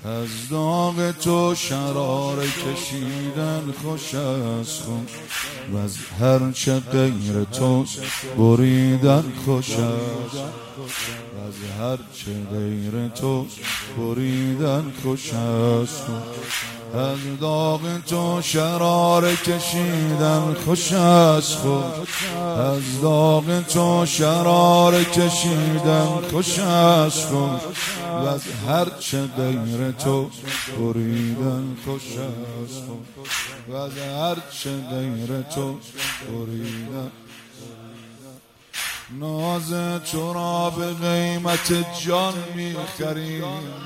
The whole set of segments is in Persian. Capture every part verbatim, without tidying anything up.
از داغ تو شرار کشیدن خوش است خون و از هرچه غیر تو بریدن خوش است و از هرچه غیر تو بریدن خوش است از داغ تو شرار کشیدن خوش است خون از داغ تو شرار کشیدن خوش است خون و از هرچه غیر تو بریدن خوش است و از هرچه غیر تو بریدن ناز تو را به قیمت جان می‌خریم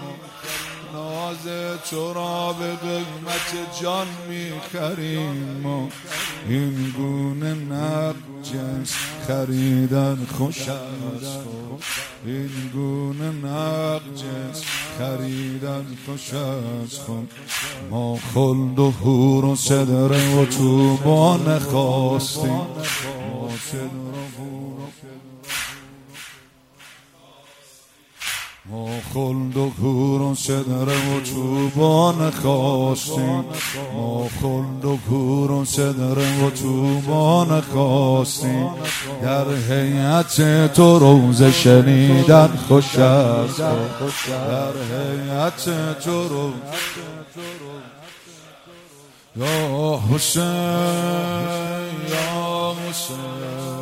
ناز تو را به قیمت جان می‌خریم این گونه نرجس خریدن خوش است این گونه نرجس خریدن خوش است ما خلد و حور و صدر و طوبی نخواستیم ما صدر و حور ما خلد و حور و صدر و طوبی نخواستیم ما خلد و حور و صدر و طوبی نخواستیم در هیئت تو روضه شنیدن خوش است در هیئت تو روضه یا حسین یا حسین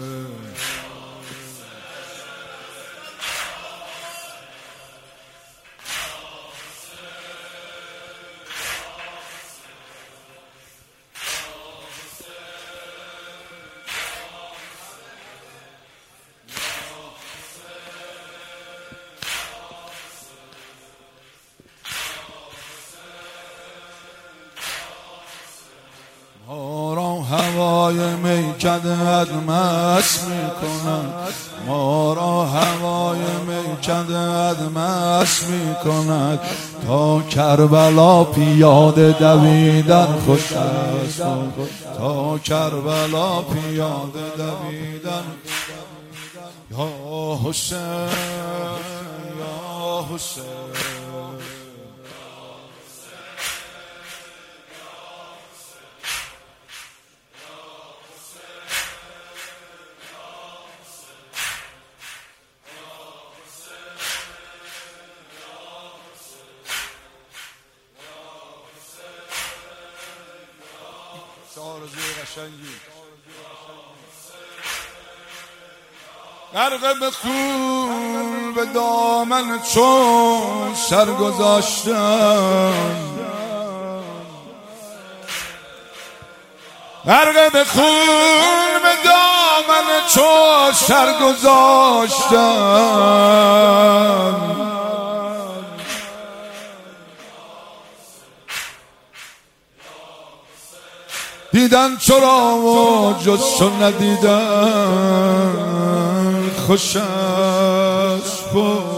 ما را هوای میکدت مست میکند ما را هوای میکدت مست میکند تا کربلا پیاده دویدن خوش است تا کربلا پیاده دویدن یا حسین یا حسین آرزوی قشنگی غرق به خون به دامن چون سر گذاشتم غرق به خون به دامن چون سر گذاشتم دیدن چرا و جز چون ندیدن خوش است